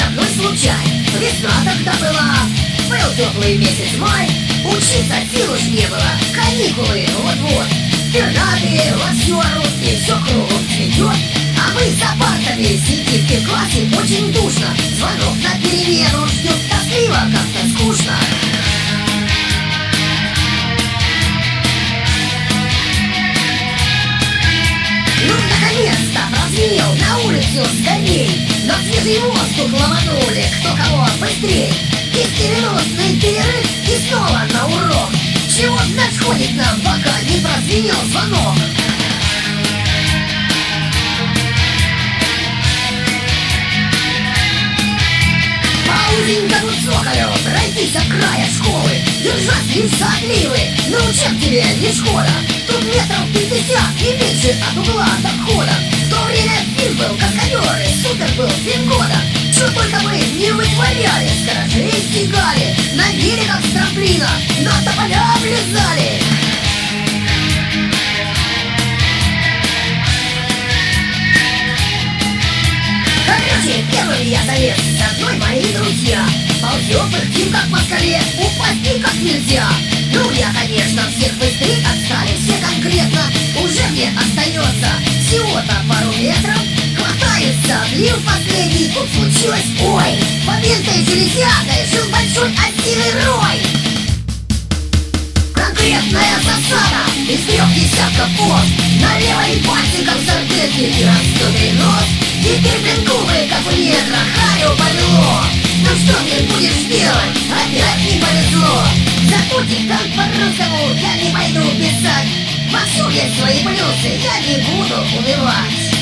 одной случай. Весна тогда была, был теплый месяц май. Учиться сил уж не было, каникулы вот-вот. Пернатые вовсю орут, и все кругом цветет. А мы за партами сидим в классе, очень душно. Звонок на перемену ждет, тоскливо, как-то скучно. Ну, наконец-то прозвенел на улицу скорей. На свежий воздух ломанули, кто кого быстрей. 10-минутный перерыв и снова на урок. Чего надходит нам, пока не прозвенел звонок? По узенькому цоколю пройтись от края школы. Держать лишь за отливы, но чем тебе не шкода? Тут метров 50 и меньше от угла до входа. В то время фильм был «Каскадеры», супер был фильм года. Что только мы не вытворяли, сторожей стегали, на берегах с трамплина на тополя влезали. Короче, первым я залез, со мной мои друзья. Ползем, пыхтим как по скале, упасть никак нельзя. Ну, я, конечно, всех быстрее, отстали все конкретно. Уже мне остается всего-то пару метров. Хватается, влил последний, тут случилось, ой. Под лентой железякой жил большой осиный рой. Конкретная засада из 3 десятков пост. На левой пальчиком сардельки и раздутый нос. Теперь, блин, губы, как у негра, Харю повело. Ну что ты будешь делать? Опять не повезло. Зато диктант по-русскому я не пойду писать. Во всем есть свои плюсы, я не буду унывать.